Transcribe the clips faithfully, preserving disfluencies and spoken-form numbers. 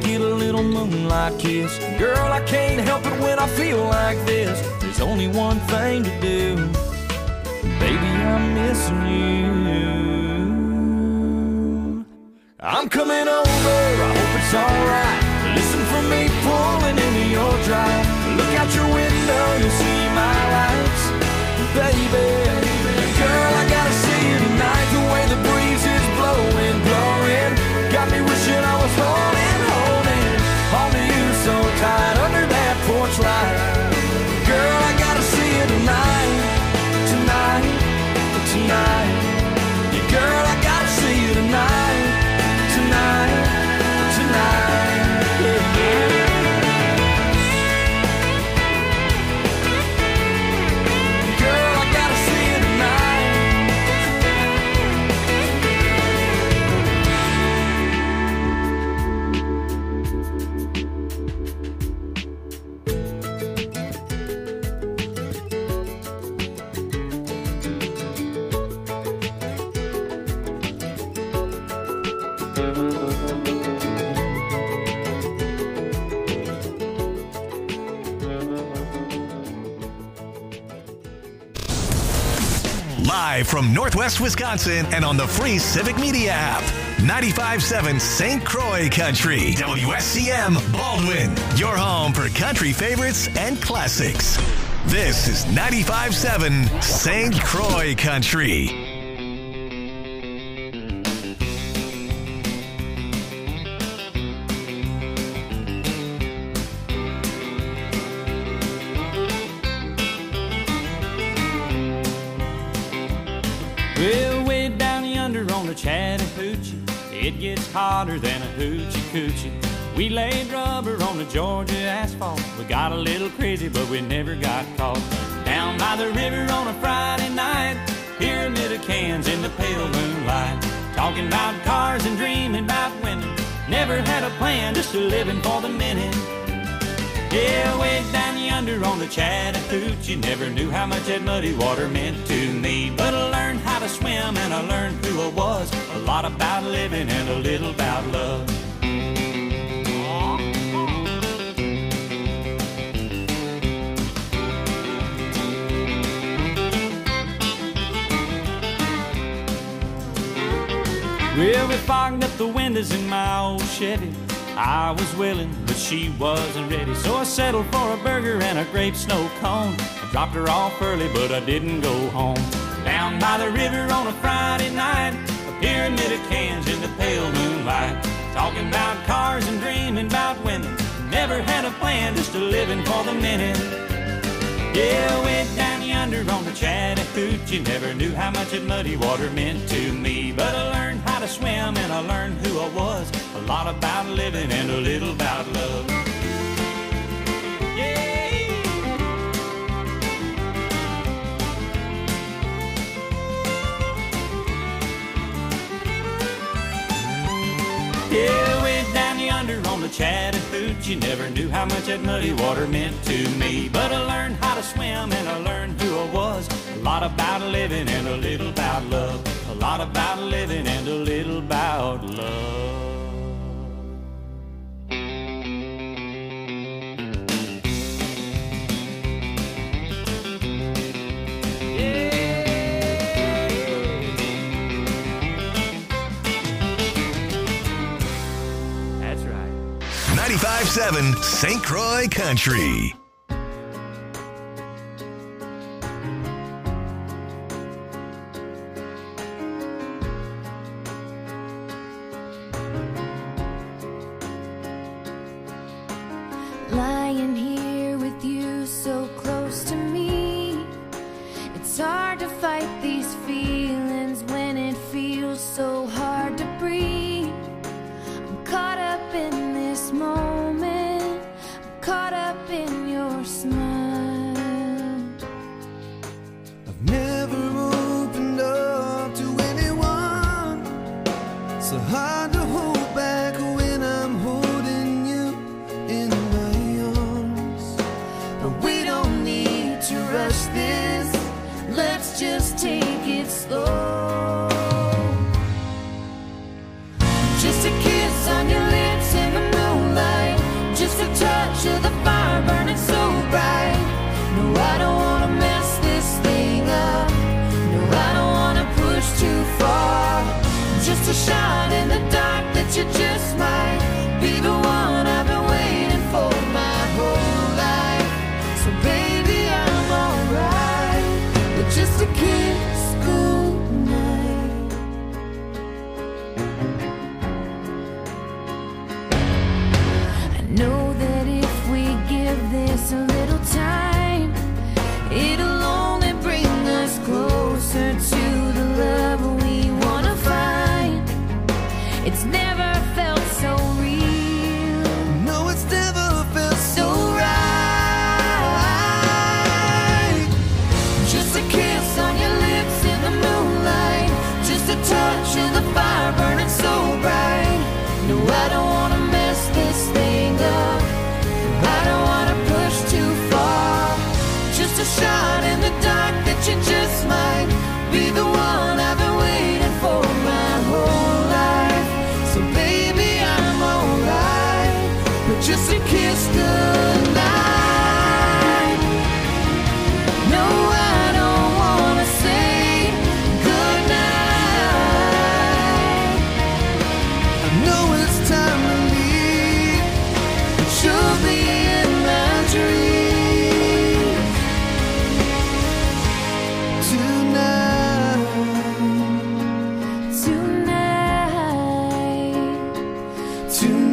get a little moonlight kiss. Girl, I can't help it when I feel like this. There's only one thing to do. Baby, I'm missing you. I'm coming over, I hope it's alright. Listen for me pulling into your drive. Look out your window, you'll see my lights. Baby, girl, I gotta see you tonight. The way the breeze is blowing, blowing, got me wishing I was holding, holding on to you so tight under that porch light. Girl, I gotta see you tonight, tonight, tonight. Yeah, girl, I gotta see you tonight, tonight, tonight. Yeah, yeah. Live from Northwest Wisconsin and on the free Civic Media app. ninety-five point seven Saint Croix Country. W S C M Baldwin. Your home for country favorites and classics. This is ninety-five point seven Saint Croix Country. Well, way down yonder on the Chattahoochee, it gets hotter than a hoochie coochie. We laid rubber on the Georgia asphalt. We got a little crazy, but we never got caught. Down by the river on a Friday night, pyramid of cans in the pale moonlight. Talking about cars and dreaming about women. Never had a plan, just a living for the minute. Yeah, way down yonder on the Chattahoochee, never knew how much that muddy water meant to me. But I learned how to swim and I learned who I was. A lot about living and a little about love. Well, we fogged up the windows in my old Chevy. I was willing, but she wasn't ready. So I settled for a burger and a grape snow cone. I dropped her off early, but I didn't go home. Down by the river on a Friday night, a pyramid of cans in the pale moonlight. Talking about cars and dreaming about women. Never had a plan, just a living for the minute. Yeah, way down yonder on the Chattahoochee, never knew how much that muddy water meant to me. But I learned how to swim and I learned who I was. A lot about living and a little about love. Yeah. Yeah, way down yonder on the Chattahoochee, never knew how much that muddy water meant to me. But I learned how to swim and I learned who I was. A lot about living and a little about love. A lot about living and a little about love. ninety-five point seven Saint Croix Country. Lying here with you so close to me, it's hard to fight these feelings when it feels so hard to breathe. I'm caught up in this moment, I'm caught up in your smile. I've never opened up to anyone, so hard to hold back when I'm holding you in my arms. But we don't need to rush this, let's just take it slow. just a kiss goodnight. No, I don't wanna say goodnight. I know it's time to leave, but you'll be in my dreams tonight. Tonight.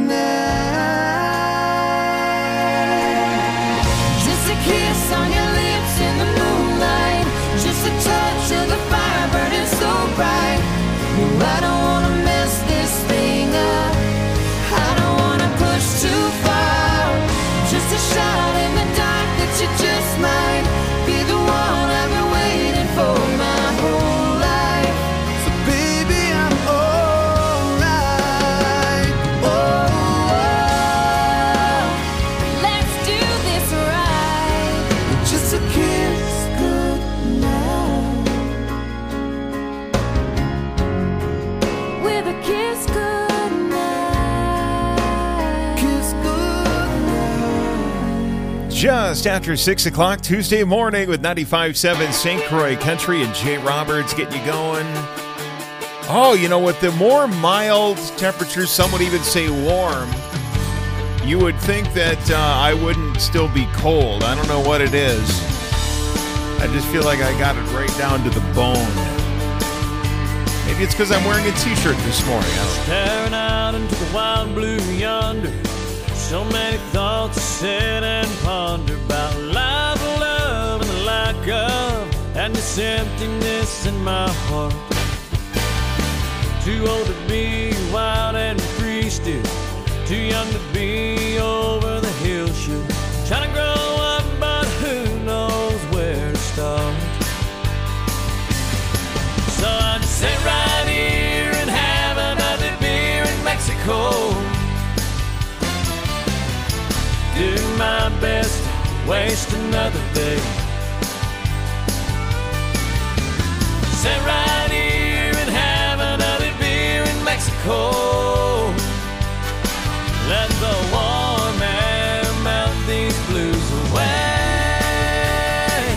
Tonight. Just a kiss on your lips in the moonlight, just a touch of the fire burning so bright. No, I don't wanna mess this thing up, I don't wanna push too far. Just a shot in the dark that you just might be the one I've been waiting for my whole life. So baby, I'm alright. Oh, Let's do this right. just a kiss goodnight. With a kiss goodnight. Kiss goodnight. Just after six o'clock Tuesday morning with ninety-five point seven Saint Croix Country and Jay Roberts getting you going. Oh, you know, with the more mild temperatures, some would even say warm, you would think that uh, I wouldn't still be cold. I don't know what it is. I just feel like I got it right down to the bone. Maybe it's because I'm wearing a t-shirt this morning. I don't Staring out into the wild blue yonder, so many thoughts to sit and ponder about life, love, and the lack of, and this emptiness in my heart. Too old to be wild and free still, too young to be over the hill shoot. Trying to grow up, but who knows where to start. So I just sit right here and have another beer in Mexico. Do my best to waste another day. Sit right here and have another beer in Mexico. Let the warm air melt these blues away.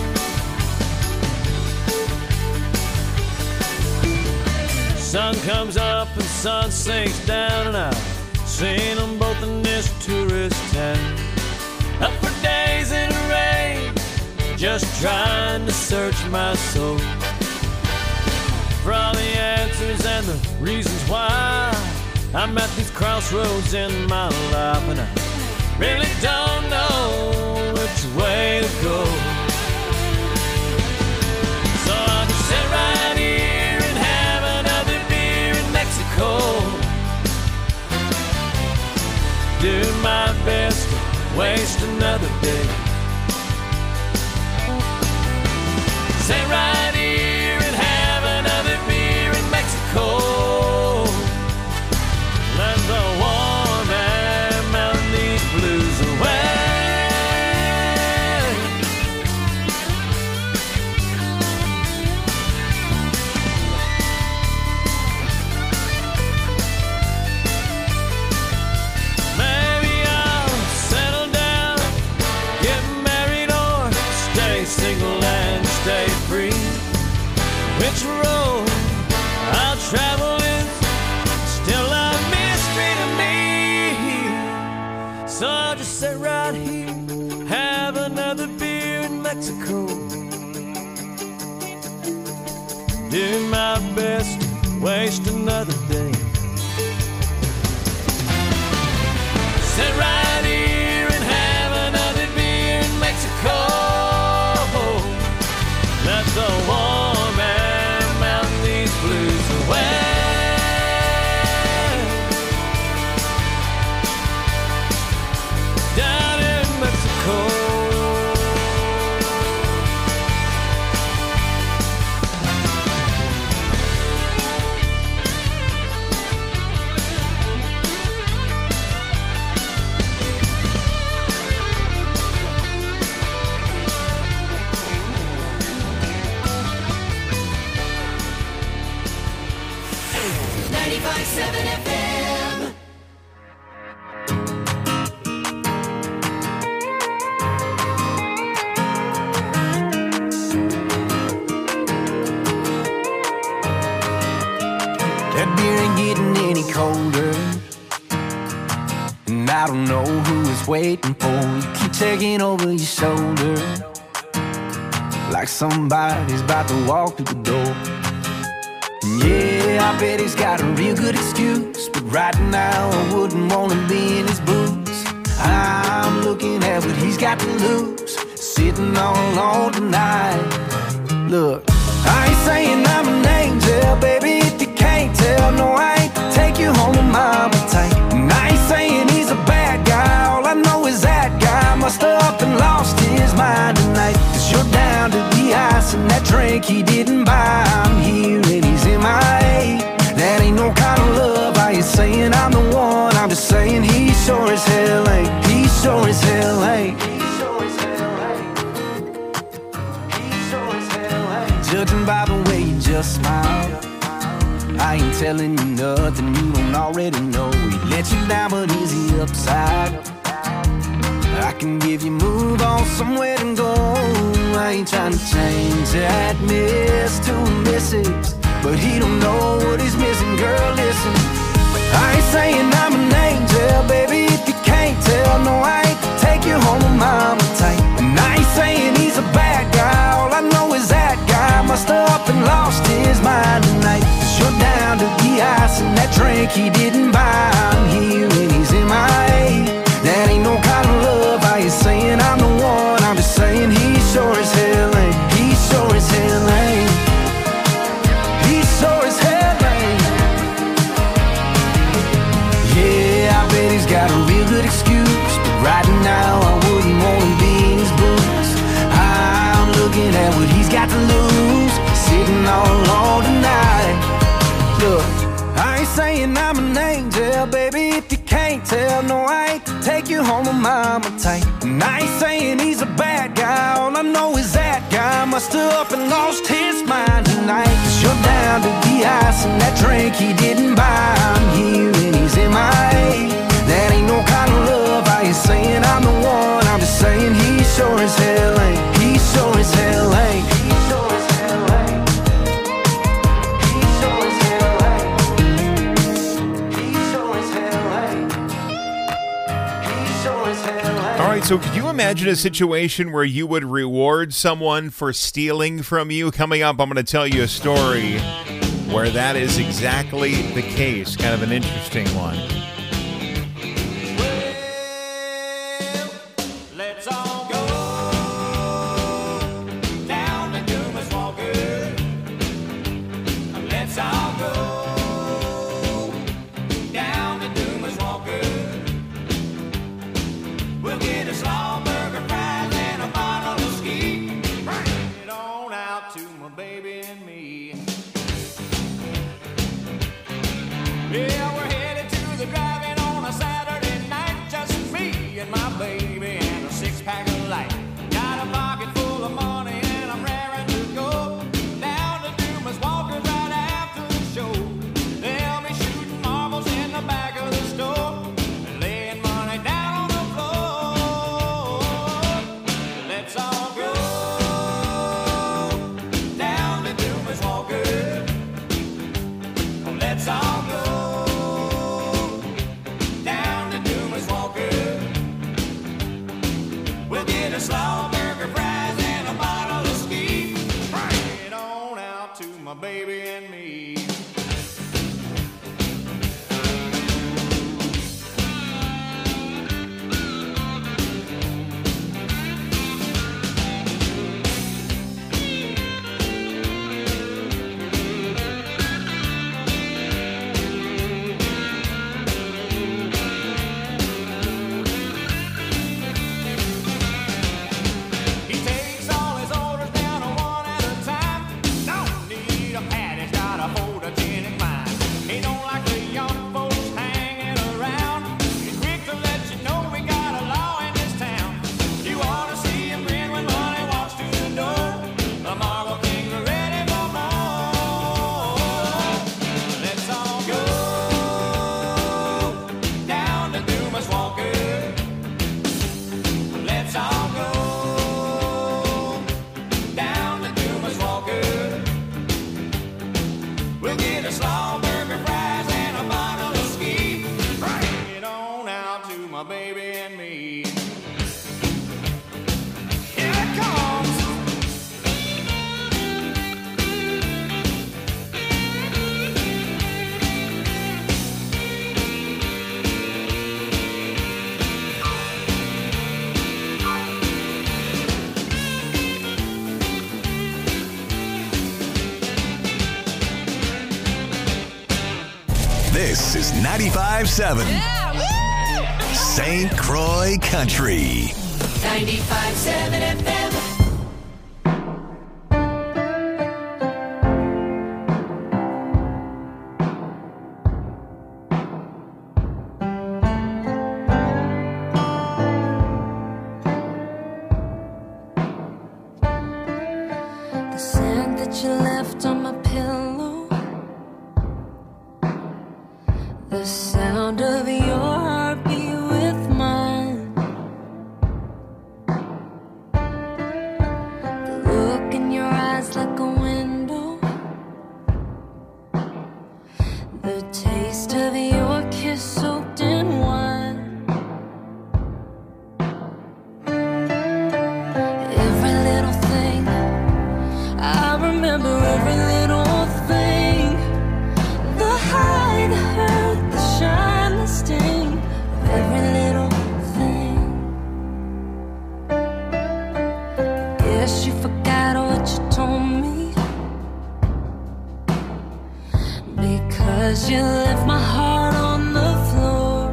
Sun comes up and sun sinks down, and I've seen them both in this tourist town. Up for days in the rain, just trying to search my soul for all the answers and the reasons why I'm at these crossroads in my life, and I really don't know which way to go. So I'll just sit right here and have another beer in Mexico. Do my best to waste another day. Sit right here and have another beer in Mexico. Let the warm air melt these blues away. Maybe I'll settle down, get married, or stay single and stay free. Which road I'll travel is still a mystery to me. So I'll just sit right here, have another beer in Mexico. Do my best to waste another day. Sit right here and have another beer in Mexico. Let the warm air melt these blues away. Down in Mexico. I don't know who is waiting for you. Keep checking over your shoulder like somebody's about to walk through the door. Yeah, I bet he's got a real good excuse, but right now I wouldn't want to be in his boots. I'm looking at what he's got to lose, sitting all alone tonight. Look, I ain't saying I'm an angel, baby, if you can't tell. No, I ain't to take you home to mama tight. And I ain't saying he's a bad guy, all I know is that guy must have up and lost his mind tonight. Cause you're down to the ice and that drink he didn't buy. I'm here and he's in my A. That ain't no kind of love, I ain't saying I'm the one, I'm just saying he sure as hell ain't. He sure as hell ain't. Judging by the way you just smile, I ain't telling you nothing you don't already know. He let you down, but is he upside? I can give you move on somewhere to go. I ain't trying to change that miss to a missus, but he don't know what he's missing, girl, listen. I ain't saying I'm an angel, baby, if you can't tell. No, I ain't to take you home to mama tight. And I ain't saying he's a bad guy, all I know is that guy must have up and lost his mind tonight. Cause you're down to the ice and that drink he didn't buy. I'm here and he's in my A. That ain't no kind of love, I ain't saying I'm the one, I'm just saying he sure as hell ain't. He sure as hell ain't. He sure as hell ain't. Yeah, I bet he's got a real good excuse, but right now I wouldn't want to be in his boots. I'm looking at what he's got to lose, sitting all alone tonight. Look, I ain't saying I'm an angel, baby, if you can't tell. No, I ain't to take you home to mama tight. And I ain't saying he's a bad guy, all I know is that guy must have up and lost his mind tonight. Cause you're down to the ice and that drink he didn't buy. I'm here and he's in my A. That ain't no kind of love, I ain't saying I'm the one, I'm just saying he sure as hell ain't. He sure as hell ain't. He sure as hell ain't. He sure as hell ain't. He sure as hell ain't. He sure as hell ain't. All right, so could you imagine a situation where you would reward someone for stealing from you? Coming up, I'm going to tell you a story where that is exactly the case. Kind of an interesting one. Let's all go down to Dumas Walker. Let's all go down to Dumas Walker. We'll get a slaw burger, fries, and a bottle of ski. Bring it on out to my baby and me. Yeah, we're headed to the drive-in on a Saturday night. Just me and my baby and a six-pack of light. Got a pocket full of money and I'm raring to go down to Dumas Walker's right after the show. They'll be shooting marbles in the back of the store and laying money down on the floor. Let's all go down to Dumas Walker. Let's all go down to Dumas Walker. We'll get a slaw burger, fries, and a bottle of ski. Bring it on out to my baby and me. He takes all his orders down one at a time. Don't need a pad, he's got a four baby and me. Here it comes. This is ninety-five seven Saint Croix Country. ninety-five seven F M. The sand that you left on my pillow, the sound of your heartbeat with mine, the look in your eyes like a window, the taste of your kiss soaked in wine. Every little thing, I remember every little thing. The high, the hurt, the shine, the sting of every little thing. Guess you forgot what you told me, because you left my heart on the floor.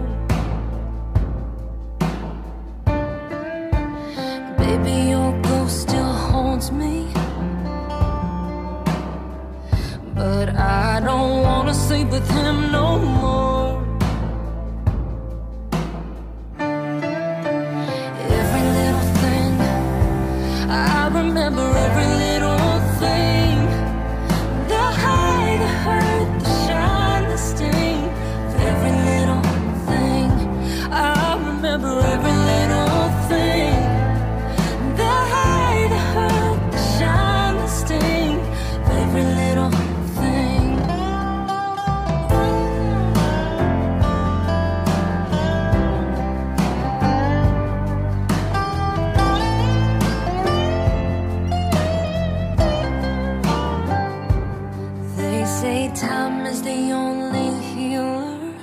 Baby, your ghost still haunts me, but I don't wanna sleep with him no more. Every little thing, I remember every little thing. The high, the hurt, the shine, the sting of every little thing. I remember every little thing. The high, the hurt, the shine, the sting of every little thing. They say time is the only healer.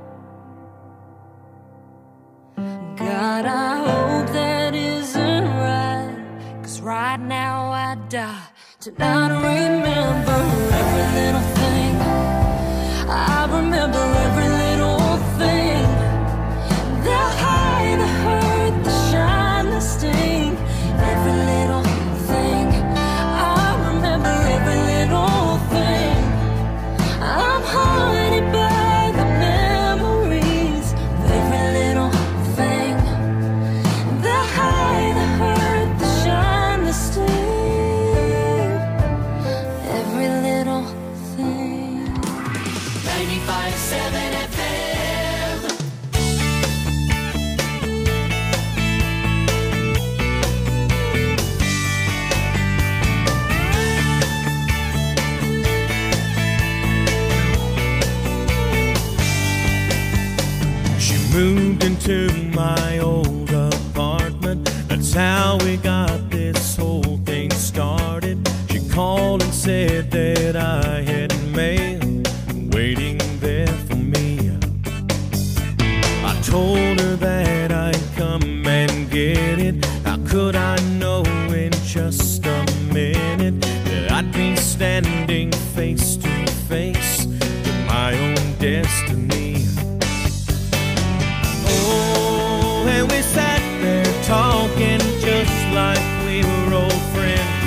God, I hope that isn't right, 'cause right now I die to not remember every little thing. I remember every little thing. The high, the hurt, the shine, the sting, every little thing. I remember every little thing. I'm haunted by the memories of every little thing. The high, the hurt, the shine, the sting, every little thing. ninety-five seven F M. She moved into my old apartment. That's how we got this whole thing started. She called and said that I had mail waiting there for me. I told her that I'd come and get it. How could I know in just a minute that I'd be standing face to face with my own destiny? Oh, and we sat there talking just like we were old friends.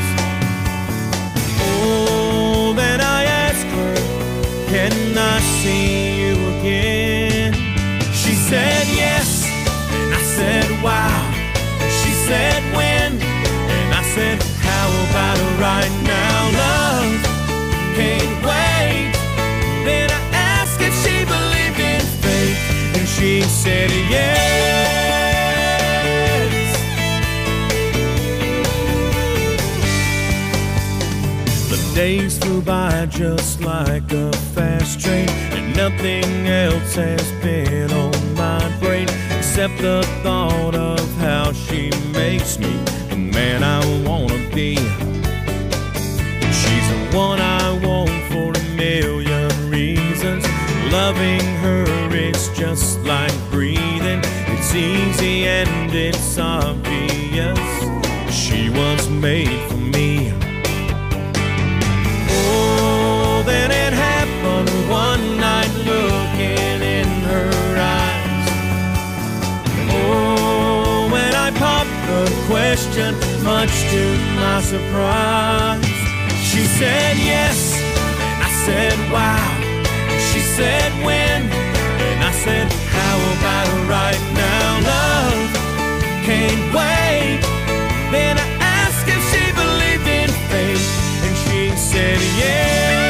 Oh, then I asked her, can I see you again? She said yes, and I said wow. She said when, and I said how about right now? Love can't wait. Then I asked if she believed in fate, and she said yes. The days flew by just like a fast train, and nothing else has been on my brain except the thought of how she makes me the man I wanna be. She's the one I want for a million reasons. Loving her is just like breathing. It's easy and it's obvious. She was made for me. Oh, then it happened one night, looking in her eyes. Oh, when I popped the question, much to my surprise, she said yes, and I said wow. She said when, and I said how about right now? Love can't wait. Then I asked if she believed in fate, and she said yes.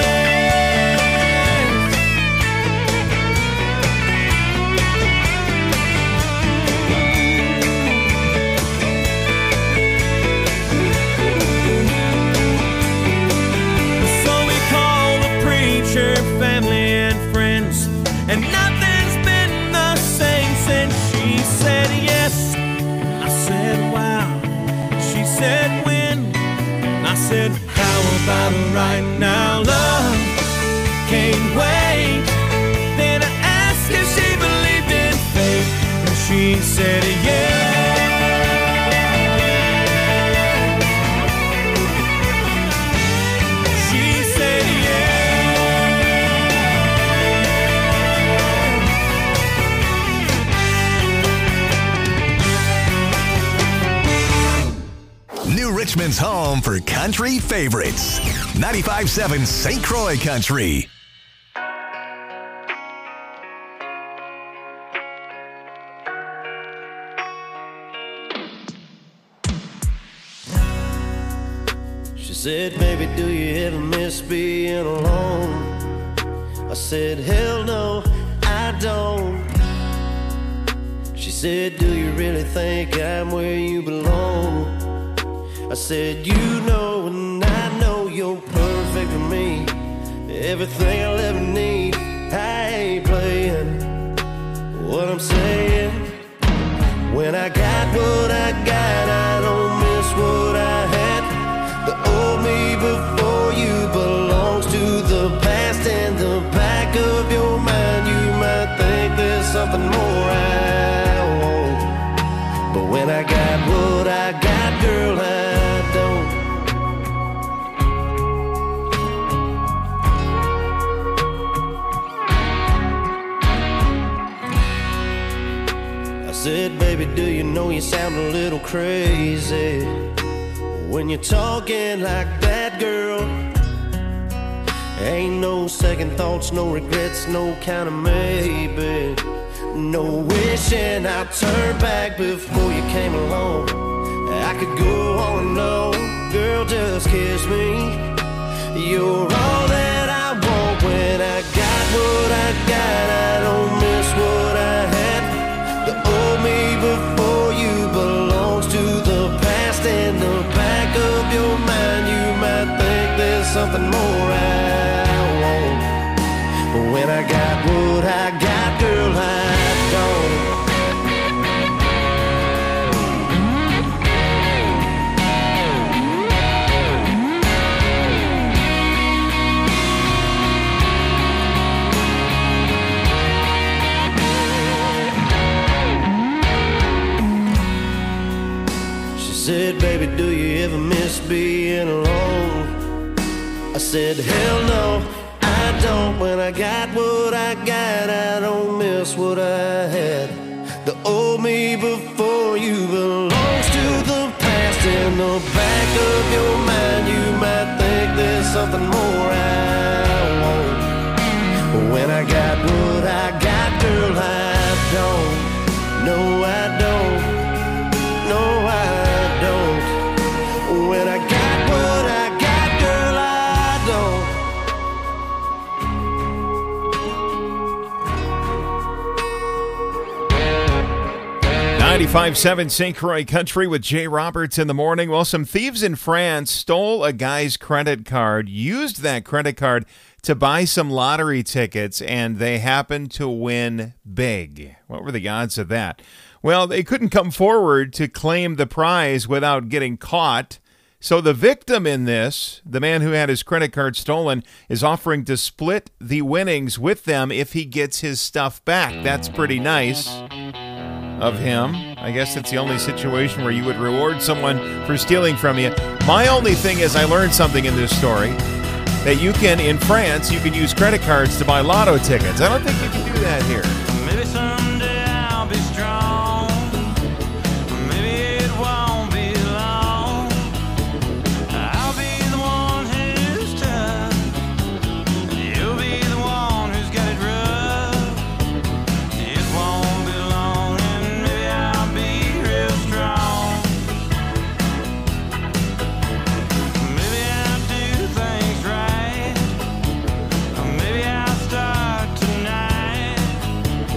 So we called the preacher, family and friends, and nothing's been the same since. She said yes, I said wow. She said when, I said how about right now? Love can't wait. Then I asked if she believed in fate, and she said yes. She said New Richmond's home for country favorites. ninety-five point seven Saint Croix Country. She said, baby, do you ever miss being alone? I said, hell no, I don't. She said, do you really think I'm where you belong? I said, you know, and I know you're perfect for me. Everything I'll ever need. I ain't playing what I'm saying. When I got what I got, I don't miss what I had. The old me before you belongs to the past. In the back of your mind, you might think there's something more I want. But when I got what I got, girl, I I said, baby, do you know you sound a little crazy when you're talking like that, girl? Ain't no second thoughts, no regrets, no kind of maybe. No wishing I'd turn back before you came along. I could go on and on, girl, just kiss me. You're all that I want. When I got what I got, I don't miss what I had. The old me before you belongs to the past. In the back of your mind, you might think there's something more I want. But when I got what I got, girl, I don't. Said, baby, do you ever miss being alone? I said, hell no, I don't. When I got what I got, I don't miss what I had. The old me before you belongs to the past. In the back of your mind, you might think there's something more I want. But when I got what I got, girl, I don't. No, I don't. No, I don't. When I got what I got, girl, I don't. ninety-five point seven Saint Croix Country with Jay Roberts in the morning. Well, some thieves in France stole a guy's credit card, used that credit card to buy some lottery tickets, and they happened to win big. What were the odds of that? Well, they couldn't come forward to claim the prize without getting caught. So the victim in this, the man who had his credit card stolen, is offering to split the winnings with them if he gets his stuff back. That's pretty nice of him. I guess it's the only situation where you would reward someone for stealing from you. My only thing is I learned something in this story, that you can, in France, you can use credit cards to buy lotto tickets. I don't think you can do that here. Maybe someday I'll be strong. Maybe it won't be long. I'll be the one who's tough. You'll be the one who's got it rough. It won't be long and maybe I'll be real strong. Maybe I'll do things right. Maybe I'll start tonight.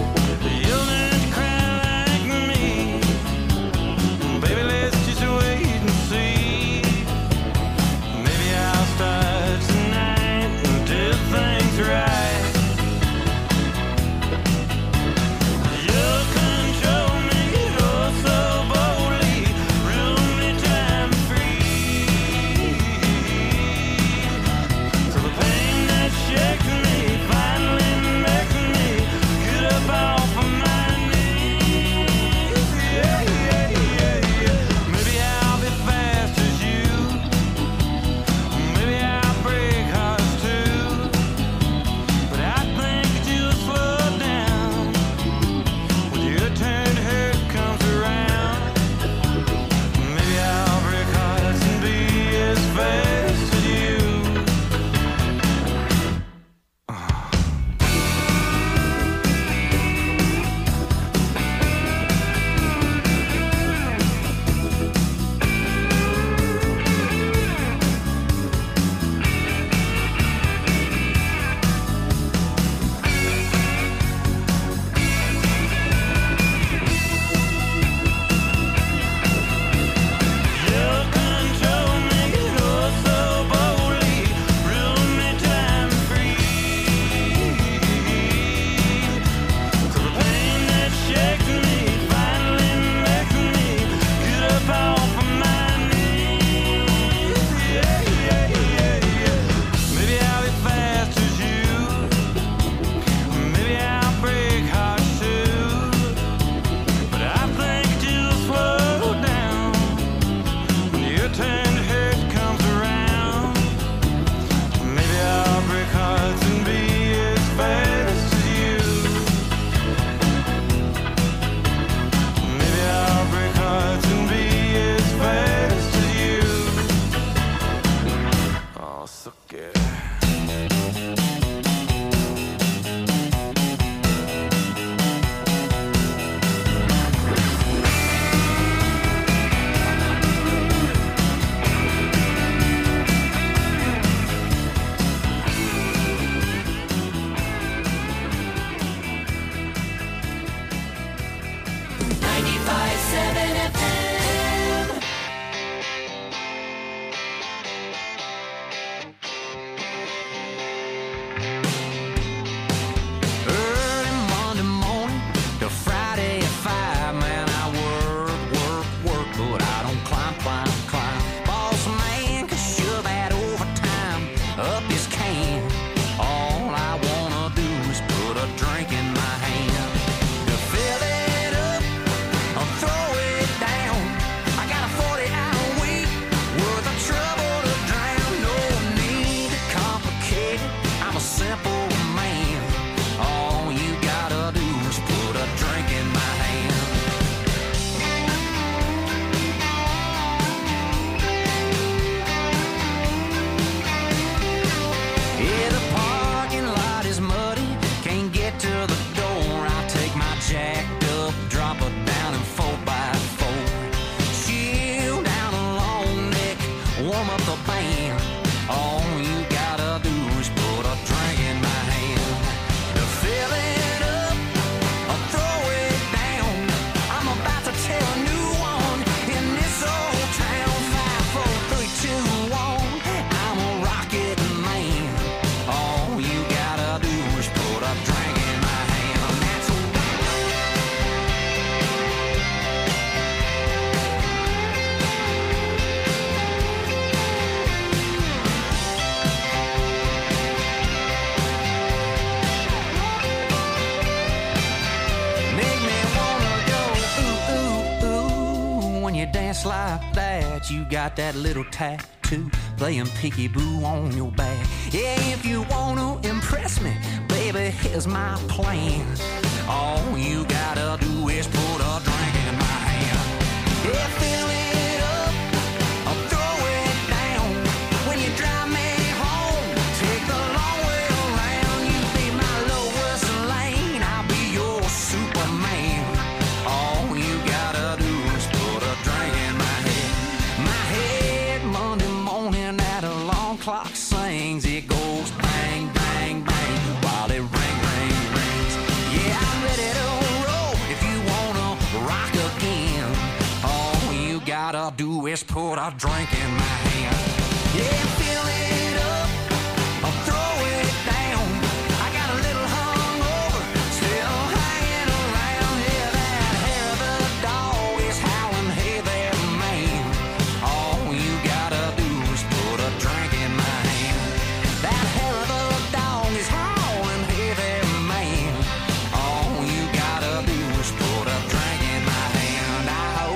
you dance like that, you got that little tattoo playing peekaboo on your back. Yeah, if you want to impress me, baby, here's my plan. All you gotta do is put a drink in my hand. Yeah, fill it up, I'll throw it down. When you drive me home, take the long way around. You be my Lois Lane, I'll be your Superman. All you gotta do is put a drink in my head. My head Monday morning at alarm clock sings. It goes bang, bang, bang while it ring, ring, rings. Yeah, I'm ready to roll if you wanna rock again. All you gotta do is put a drink in my hand. Yeah, fill it up, I'll throw it down. I got a little hungover, still hanging around. Yeah, that hair of the dog is howling, hey there, man. All you gotta do is put a drink in my hand. That hair of the dog is howling, hey there, man. All you gotta do is put a drink in my hand. Ah,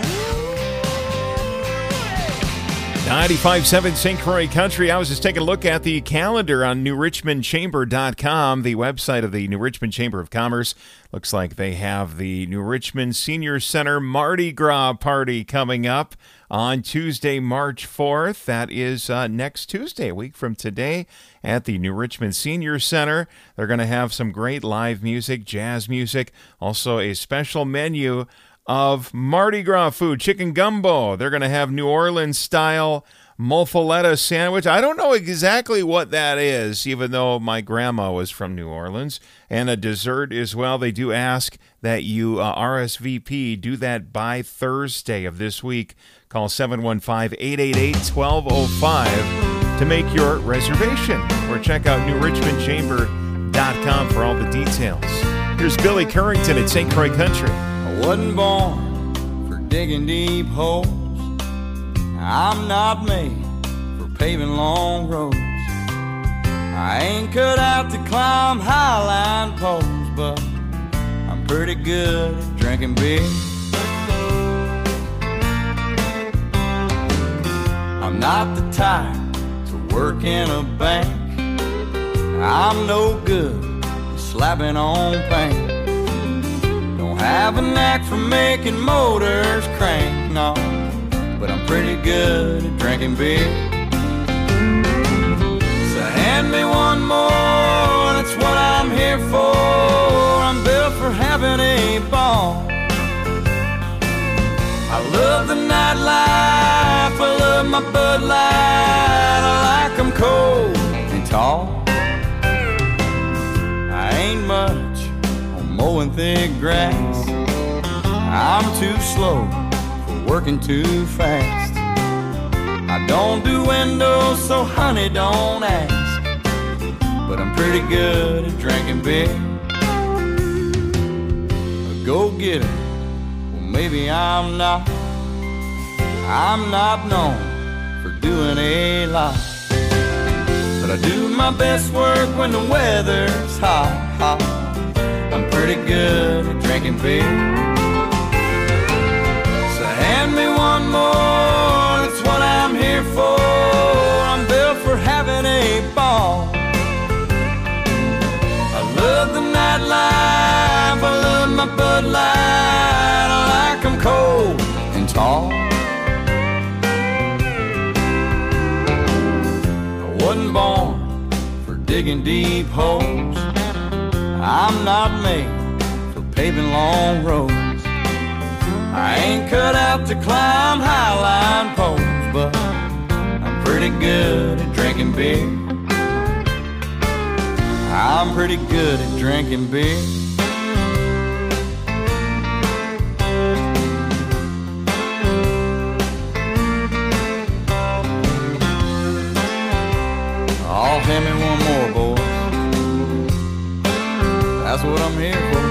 ninety-five point seven Saint Croix Country. I was just taking a look at the calendar on new richmond chamber dot com, the website of the New Richmond Chamber of Commerce. Looks like they have the New Richmond Senior Center Mardi Gras party coming up on Tuesday, March fourth. That is uh, next Tuesday, a week from today, at the New Richmond Senior Center. They're going to have some great live music, jazz music, also a special menu of Mardi Gras food, chicken gumbo. They're going to have New Orleans-style muffaletta sandwich. I don't know exactly what that is, even though my grandma was from New Orleans. And a dessert as well. They do ask that you uh, R S V P, do that by Thursday of this week. Call seven one five, eight eight eight, one two zero five to make your reservation. Or check out new richmond chamber dot com for all the details. Here's Billy Currington at Saint Croix Country. I wasn't born for digging deep holes. I'm not made for paving long roads. I ain't cut out to climb highline poles, but I'm pretty good at drinking beer. I'm not the type to work in a bank. I'm no good at slapping on paint. Don't have a knack for making motors crank, no, but I'm pretty good at drinking beer. So hand me one more, that's what I'm here for. I'm built for having a ball. I love the nightlife, I love my Bud Light. I like them cold and tall. I ain't much on mowing thick grass. I'm too slow for working too fast. I don't do windows, so honey, don't ask. But I'm pretty good at drinking beer. A go-getter, well maybe I'm not. I'm not known for doing a lot, but I do my best work when the weather's hot, hot. I'm pretty good at drinking beer. So hand me one more, that's what I'm here for. I'm built for having a ball. I love the nightlife, I love my Bud Light. I like them cold and tall. I wasn't born for digging deep holes. I'm not made for paving long roads. I ain't cut out to climb highline poles, but I'm pretty good at drinking beer. I'm pretty good at drinking beer. Oh, hand me one more, boys. That's what I'm here for.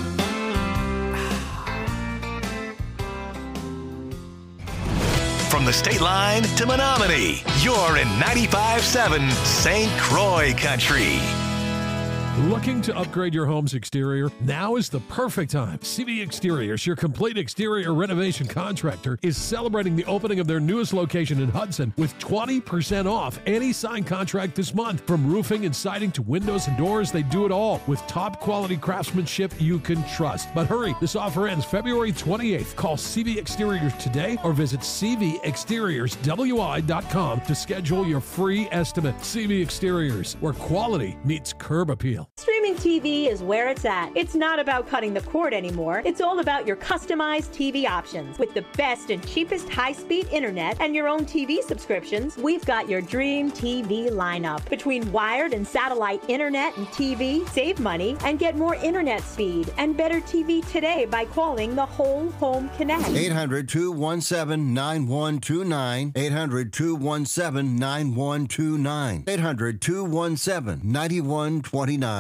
From the state line to Menominee. You're in ninety-five seven Saint Croix Country. Looking to upgrade your home's exterior? Now is the perfect time. C V Exteriors, your complete exterior renovation contractor, is celebrating the opening of their newest location in Hudson with twenty percent off any signed contract this month. From roofing and siding to windows and doors, they do it all with top quality craftsmanship you can trust. But hurry, this offer ends February twenty-eighth. Call C V Exteriors today or visit c v exteriors w i dot com to schedule your free estimate. C V Exteriors, where quality meets curb appeal. Streaming T V is where it's at. It's not about cutting the cord anymore. It's all about your customized T V options. With the best and cheapest high-speed internet and your own T V subscriptions, we've got your dream T V lineup. Between wired and satellite internet and T V, save money and get more internet speed and better T V today by calling the Whole Home Connect. eight hundred, two one seven, nine one two nine. eight hundred, two one seven, nine one two nine. eight hundred, two one seven, nine one two nine.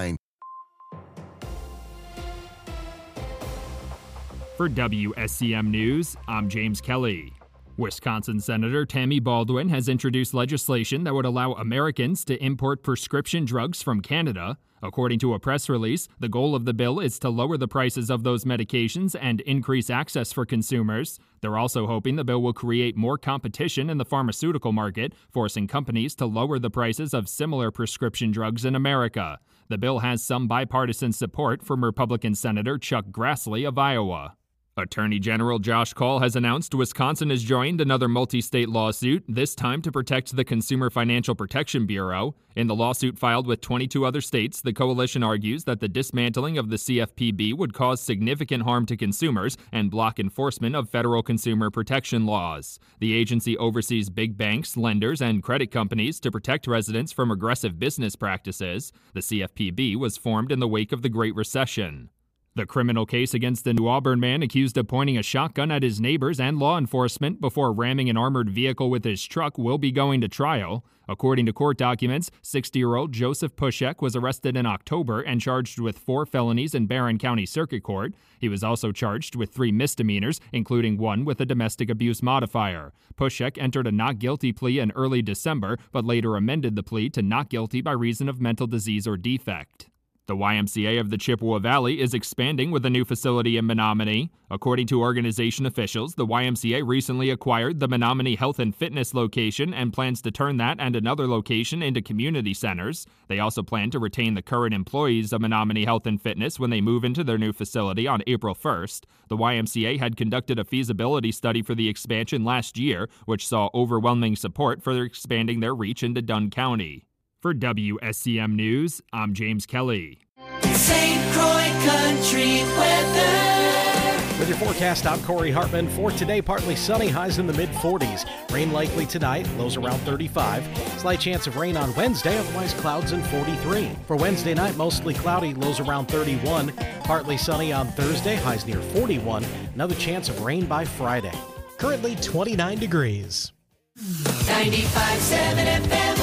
For W S C M News, I'm James Kelly. Wisconsin Senator Tammy Baldwin has introduced legislation that would allow Americans to import prescription drugs from Canada. According to a press release, the goal of the bill is to lower the prices of those medications and increase access for consumers. They're also hoping the bill will create more competition in the pharmaceutical market, forcing companies to lower the prices of similar prescription drugs in America. The bill has some bipartisan support from Republican Senator Chuck Grassley of Iowa. Attorney General Josh Kaul has announced Wisconsin has joined another multi-state lawsuit, this time to protect the Consumer Financial Protection Bureau. In the lawsuit filed with twenty-two other states, the coalition argues that the dismantling of the C F P B would cause significant harm to consumers and block enforcement of federal consumer protection laws. The agency oversees big banks, lenders, and credit companies to protect residents from aggressive business practices. The C F P B was formed in the wake of the Great Recession. The criminal case against the New Auburn man accused of pointing a shotgun at his neighbors and law enforcement before ramming an armored vehicle with his truck will be going to trial. According to court documents, sixty-year-old Joseph Pushek was arrested in October and charged with four felonies in Barron County Circuit Court. He was also charged with three misdemeanors, including one with a domestic abuse modifier. Pushek entered a not guilty plea in early December, but later amended the plea to not guilty by reason of mental disease or defect. The Y M C A of the Chippewa Valley is expanding with a new facility in Menominee. According to organization officials, the Y M C A recently acquired the Menominee Health and Fitness location and plans to turn that and another location into community centers. They also plan to retain the current employees of Menominee Health and Fitness when they move into their new facility on April first. The Y M C A had conducted a feasibility study for the expansion last year, which saw overwhelming support for expanding their reach into Dunn County. For W S C M News, I'm James Kelly. Saint Croix Country weather. With your forecast, I'm Corey Hartman. For today, partly sunny, highs in the mid forties. Rain likely tonight, lows around thirty-five. Slight chance of rain on Wednesday, otherwise clouds in forty-three. For Wednesday night, mostly cloudy, lows around thirty-one. Partly sunny on Thursday, highs near forty-one. Another chance of rain by Friday. Currently twenty-nine degrees. ninety-five point seven F M.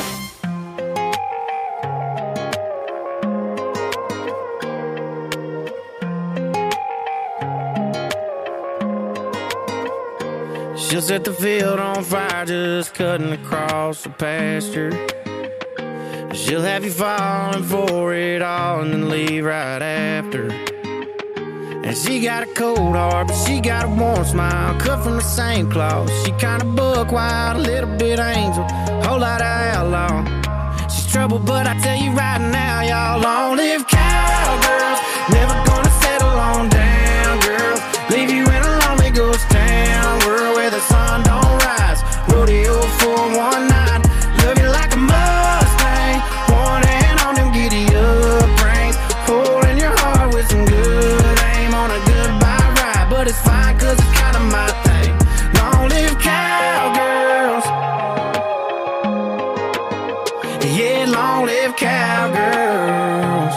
She'll set the field on fire just cutting across the pasture. She'll have you falling for it all and then leave right after. And she got a cold heart, but she got a warm smile, cut from the same cloth. She kinda buck wild, a little bit angel, whole lot of outlaw. She's trouble, but I tell you right now, y'all, long live cowgirls. Never gonna settle on down, girls. Leave you in a lonely ghost town, world where the sun don't rise. Rodeo for one night, love you like a Mustang. One hand on them giddy up reins, holding your heart with some good aim on a goodbye ride. But it's fine, cause it's kinda my thing. Long live cowgirls. Yeah, long live cowgirls.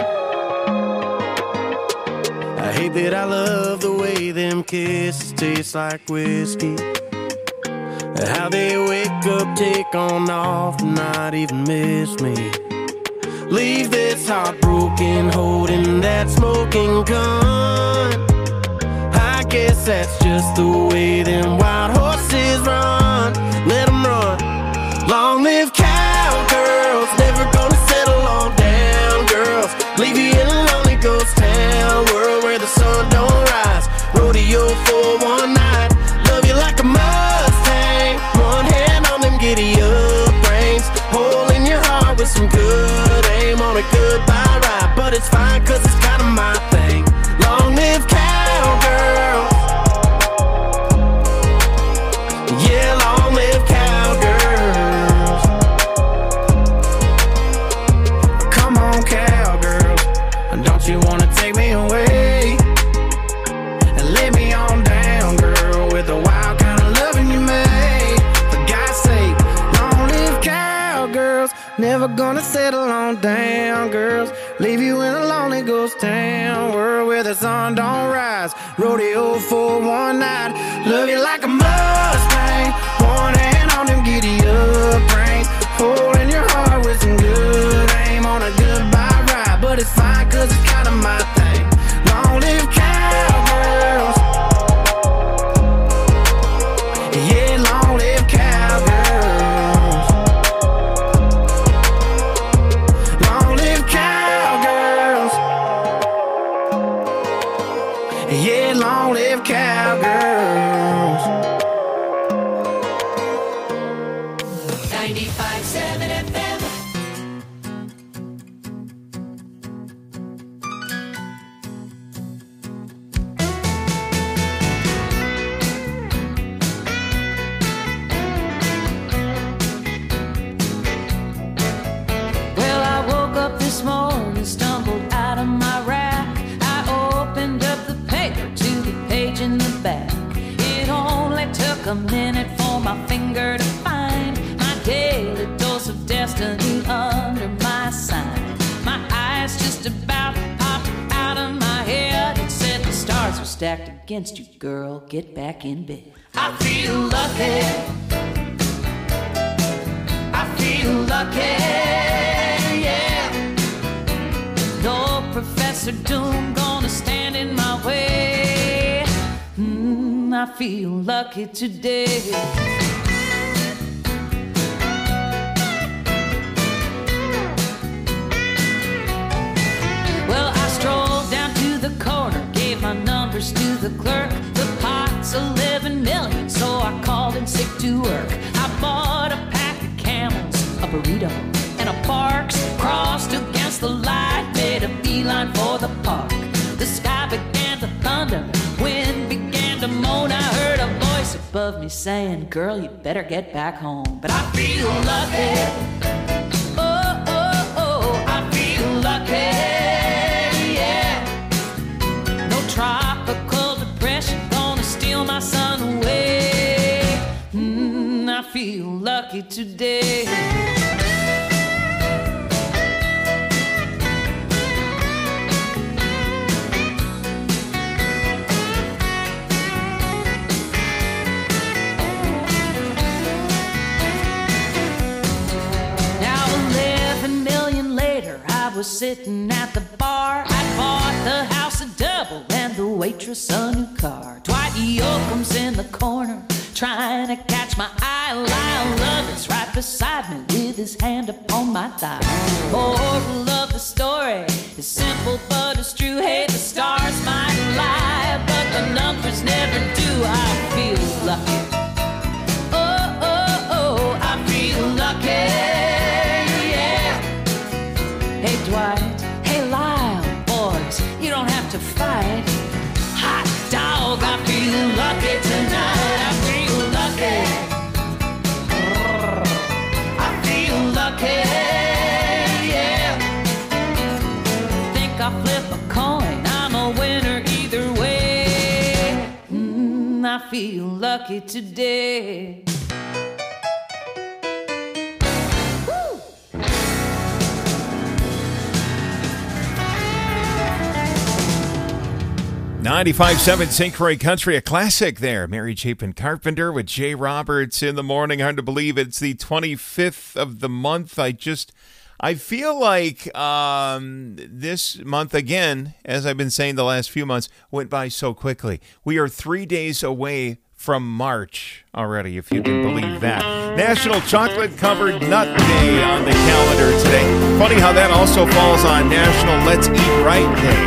I hate that I love the way them kisses taste like whiskey. How they wake up, take on off, not even miss me. Leave this heart broken, holding that smoking gun. I guess that's just the way them wild horses run. long live cowgirls, never gonna settle on down girls. Leave you in a lonely ghost town, world where the sun don't rise. Rodeo for one night, love you like a Mustang. One hand on them giddy up reins, hole in your heart with some good aim on a goodbye ride. But it's fine cause it's kinda my thing. Long live cowgirls. Yeah, long live cowgirls. Come on, cowgirls, don't you wanna take me away and lay me on down, girl, with the wild kind of loving you made. For God's sake, long live cowgirls, never gonna settle on down, girls. Leave you in a lonely ghost town, world where the sun don't rise. Rodeo for one night, love you like a Mustang. One hand on them giddy up reins, holding your heart with some good aim on a goodbye ride. But it's fine cause it's kinda my thing. Long live cowgirls. Yeah, long live cowgirls. Long live cowgirls. Yeah, long live cowgirls. ninety-five seven F M. Well, I woke up this morning, stumbled out of my rack. I opened up the paper to the page in the back. It only took a minute for my finger to find my daily dose of destiny under my sign. My eyes just about popped out of my head and said the stars were stacked against you, girl. Get back in bed. I feel lucky. I feel lucky, yeah. No Professor Doom gonna stand in my way. Mm, I feel lucky today. Well, I strolled down to the corner, gave my numbers to the clerk. The pot's eleven million, so I called in sick to work. I bought a pack of Camels, a burrito, and a Parks. Crossed against the light, made a beeline for the park. The sky began to thunder, wind began to moan. I heard a voice above me saying, girl, you better get back home. But I feel lucky. Oh, oh, oh, I feel lucky. Tropical depression gonna steal my sun away. Mm, I feel lucky today. Now eleven million later, I was sitting at the bar. I bought the house a double and the waitress a new car. Dwight Yoakam's in the corner trying to catch my eye. Lyle Lovett's right beside me with his hand upon my thigh. Moral of the story is simple but it's true. Hey, the stars might lie, but the numbers never do. I feel lucky. Oh, oh, oh, I feel lucky. Yeah. Hey, Dwight. Hey, Lyle. Boys, you don't have to fight. Hot dog, I feel lucky tonight. I feel lucky. I feel lucky, yeah. Think I'll flip a coin, I'm a winner either way. Mm, I feel lucky today. ninety-five point seven Saint Croix Country, a classic there. Mary Chapin Carpenter with Jay Roberts in the morning. Hard to believe it's the twenty-fifth of the month. I just, I feel like um, this month, again, as I've been saying the last few months, went by so quickly. We are three days away from March already, if you can believe that. National Chocolate Covered Nut Day on the calendar today. Funny how that also falls on National Let's Eat Right Day.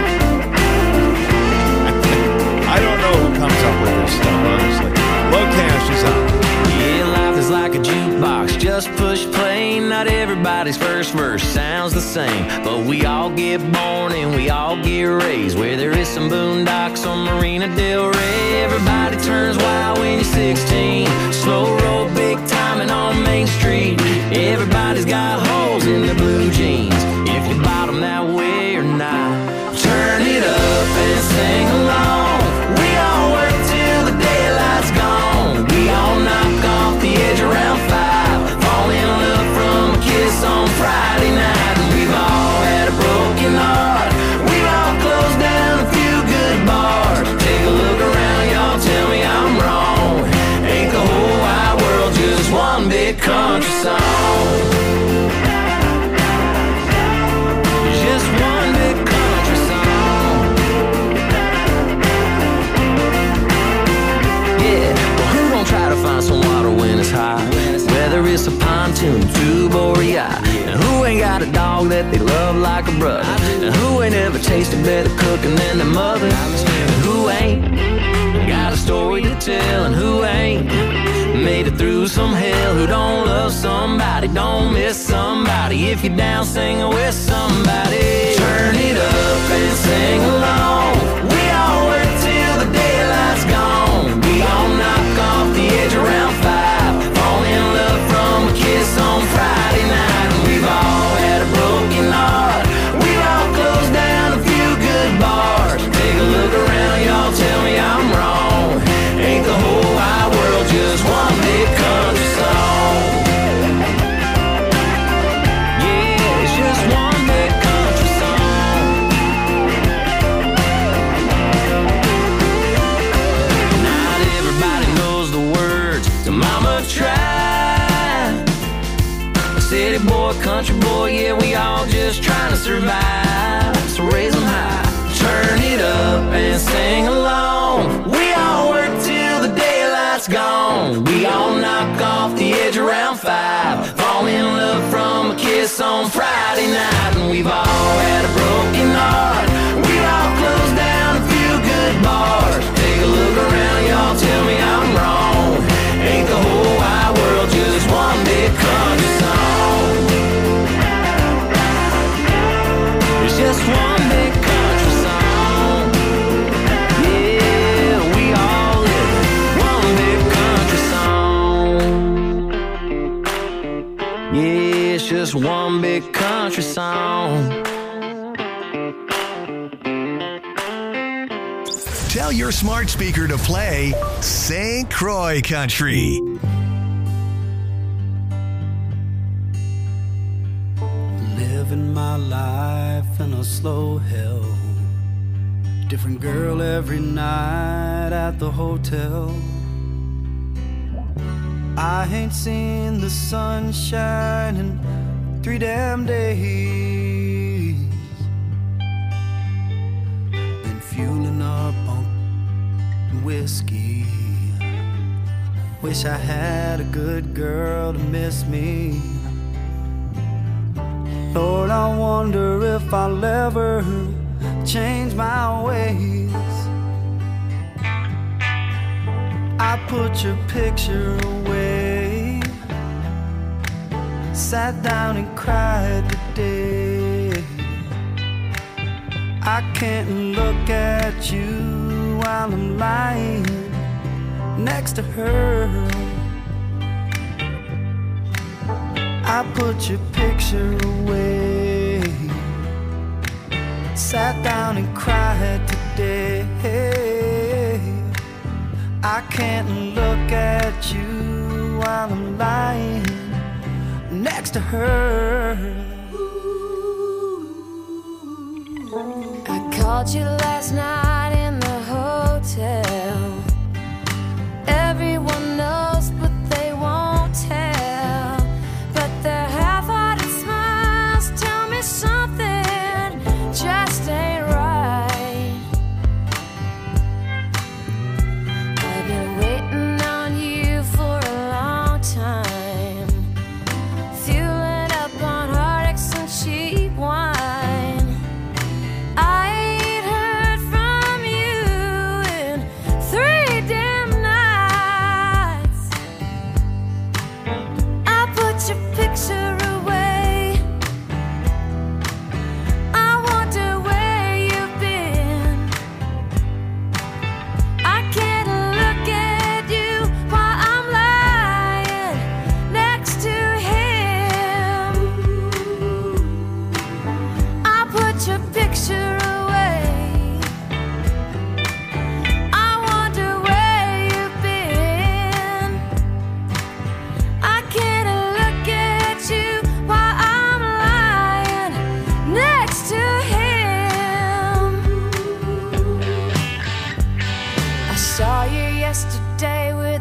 I don't know who comes up with this stuff, honestly. Low Cash is up. Yeah, life is like a jukebox, just push play. Not everybody's first verse sounds the same, but we all get born and we all get raised where there is some boondocks on Marina Del Rey. Everybody turns wild when you're sixteen, slow roll, big timing on Main Street. Everybody's got holes in their blue jeans, if you bottom that way or not. Turn it up and sing along. We all work till the daylight's gone. We all knock off the edge around five, fall in love from a kiss on Friday night. And we've all had a broken heart, we've all closed down a few good bars. Take a look around, y'all, tell me I'm wrong. Ain't the whole wide world just one big country song? Just one big country song. Yeah, well, who gon' try to find some water when it's hot? Whether it's a pontoon, tube, or a yacht. And who ain't got a dog that they love like a brother? And who ain't ever tasted better cooking than their mother? And who ain't got a story to tell? And who ain't made it through some hell? Who don't love somebody, don't miss somebody? If you're down singing with somebody, turn it up and sing along. We all work till the daylight's gone. We all knock off the edge around five, fall in love from a kiss on Friday night. And we've all had a broken heart, we've all closed down a few good bars. Take a look around, y'all, tell me I'm wrong. Ain't the whole wide world just one big country song? Yeah, it's just one big country song. Not everybody knows the words to Mama Tried. A city boy, country boy, yeah, we all just trying to survive. So raise them high, turn it up and sing along. We all work till the daylight's gone. We all knock off the edge around five, fall in love from a kiss on Friday night. And we've all had a broken heart, we've all closed down a few good bars. Take a look around, y'all, tell me I'm wrong. Ain't the whole wide world just one big country song? It's just one big country song. Yeah, we all live one big country song. Yeah, it's just one big country song. Tell your smart speaker to play Saint Croix Country. Living my life in a slow hell. Different girl every night at the hotel. I ain't seen the sunshine in three damn days. Been fueling up on whiskey. Wish I had a good girl to miss me. Lord, I wonder if I'll ever change my ways. I put your picture away, sat down and cried today. I can't look at you while I'm lying next to her. I put your picture away, sat down and cried today. I can't look at you while I'm lying next to her. I called you last night in the hotel. Everyone knows, but they won't tell. But their half-hearted smiles tell me something just ain't right. I've been waiting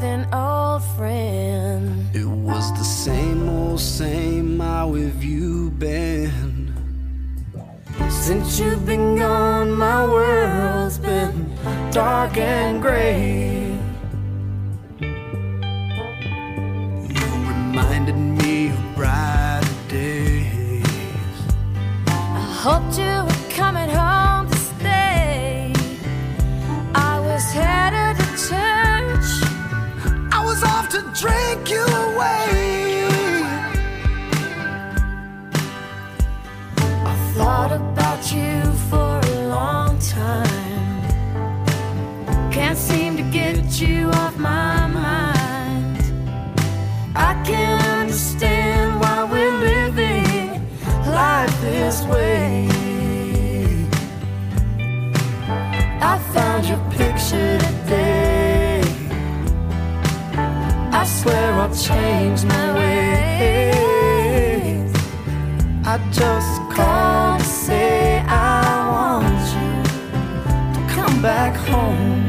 an old friend. It was the same old same, how have you been? Since you've been gone, my world's been dark and gray. You reminded me of brighter days. I hoped you were coming home to stay. I was headed to church. I was off to drink you away. I thought about you for a long time. Can't seem to get you off my mind. I can't understand why we're living life this way. I found your picture today. I swear I'll change my ways. I just called to say I want you to come back home.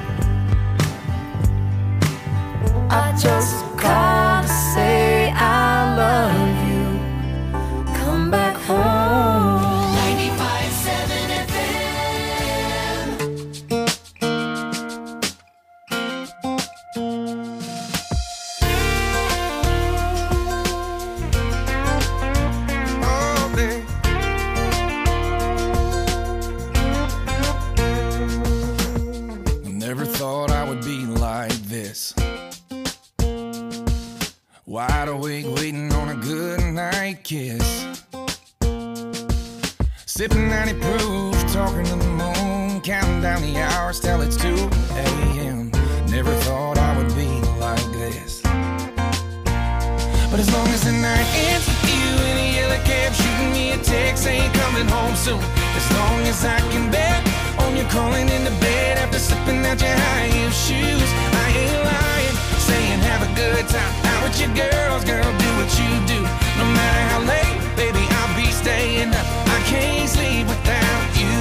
I just called to say I love you. Come back home. ninety-five point seven F Never thought I would be like this. Wide awake, waiting on a good night kiss. Sipping ninety proof, talking to the moon, counting down the hours till it's two a.m. Never thought I would be like this. But as long as the night ends with you in a yellow cab, shooting me a text saying coming home soon. As long as I can bet on you calling into bed after slipping out your high heel shoes. I ain't lying, saying have a good time out with your girls, girl, do what you do. No matter how late, baby, I'll be staying up. I can't sleep without you.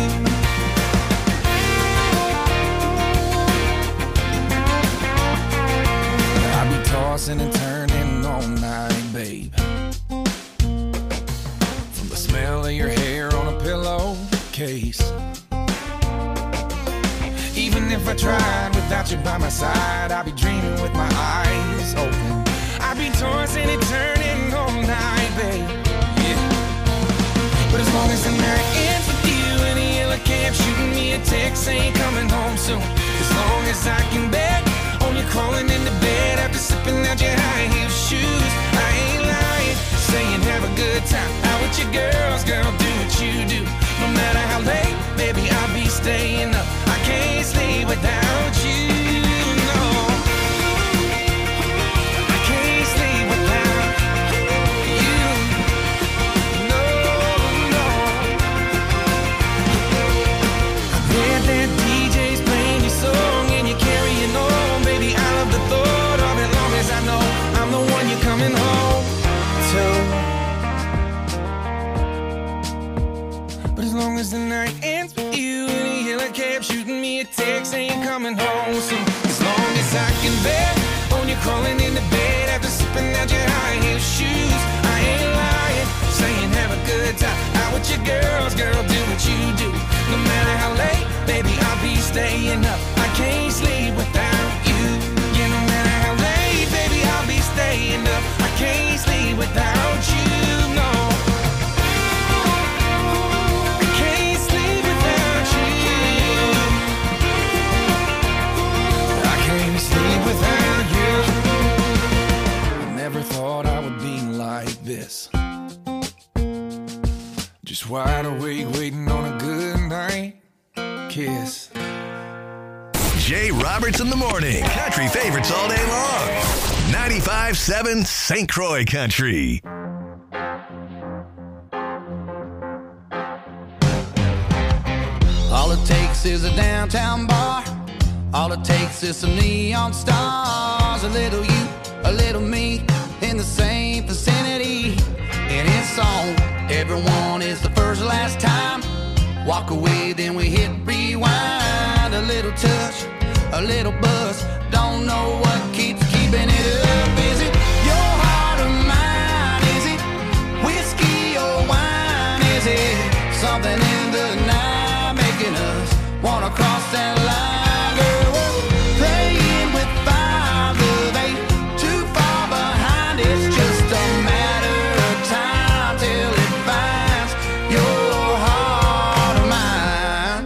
I'll be tossing and turning all night, babe. From the smell of your hair on a pillowcase. Even if I tried without you by my side, I'd be dreaming with my eyes open. I'd be tossing and turning all night, babe. Yeah. But as long as the night ends with you in a yellow cab, shooting me a text saying coming home soon. As long as I can bet on you crawling into bed after sipping out your high heel shoes. I ain't lying, saying have a good time out with your girls, girl, do what you do. No matter how late, baby, I'll be staying up. I can't sleep without you, no. I can't sleep without you, no, no. I bet that D J's playing your song and you're carrying on, baby. I love the thought of it, long as I know I'm the one you're coming home to. But as long as the night ends with you in a yellow cab, shooting me a text saying coming home soon. As long as I can bet on you crawling into bed after sipping out your high heel shoes. I ain't lying, saying have a good time out with your girls, girl, do what you do. No matter how late, baby, I'll be staying up. I can't sleep without you. Yeah, no matter how late, baby, I'll be staying up. I can't sleep without you, no. This. Just wide awake, waiting on a good night kiss. Jay Roberts in the morning. Country favorites all day long. ninety-five point seven Saint Croix Country. All it takes is a downtown bar. All it takes is some neon stars. A little you, a little me, in the same vicinity. And it's on. Everyone is the first last time. Walk away, then we hit rewind. A little touch, a little buzz. Don't don't know what keeps keeping it up. Is it your heart or mine? Is it whiskey or wine? Is it something in the night making us wanna cross that line? Girl, we're playing with five of eight, too far behind. It's just a matter of time till it finds your heart or mine.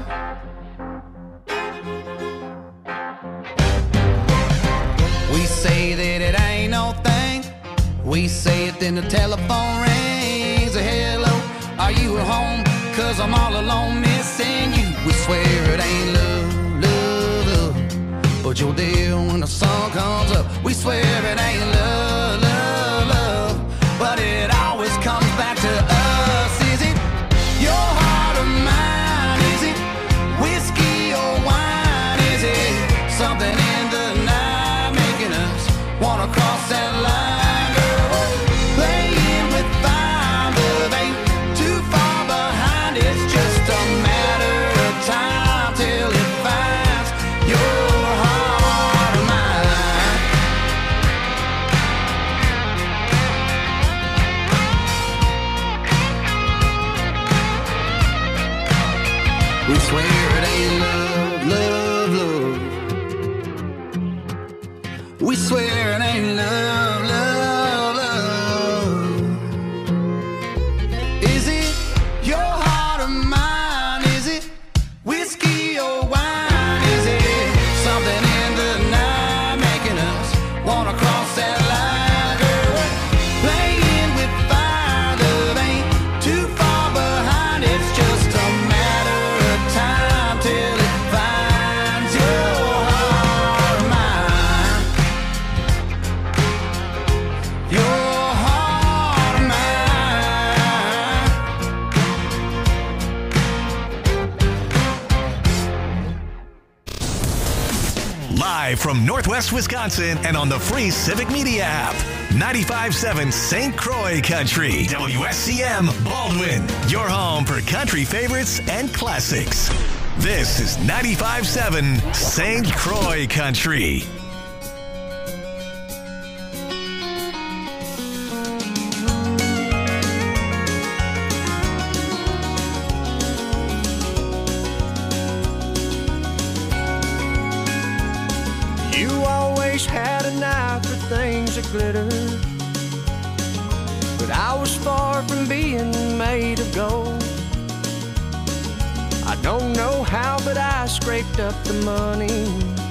We say that it ain't no thing. We say it, then the telephone rings. Hello, are you at home? Cause I'm all alone missing you. We swear it ain't love, love, love, but you're there when the sun comes up. We swear it ain't love, love, love, but it always comes back to us. Is it your heart or mine? Is it whiskey or wine? Is it something in the night making us wanna cross that line? Girl, we're playing with five of eight, too far behind. It's just a matter of time till it finds your heart or mine. We swear it ain't love, love, love. We swear it ain't love, love, love. Is it your heart or mine? Is it whiskey or wine? Is it something in the night making us wanna cross that line? Girl, we're playing with fire, love ain't too far behind. It's just a matter of time till it finds your heart or mine. Your heart or mine. Live from Northwest Wisconsin and on the free Civic Media app. ninety-five point seven Saint Croix Country. W S C M Baldwin. Your home for country favorites and classics. This is ninety-five point seven Saint Croix Country. You always had an eye for things that glitter, but I was far from being made of gold. I don't know how, but I scraped up the money.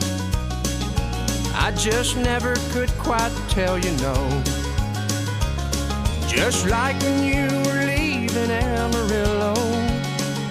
I just never could quite tell you no. Just like when you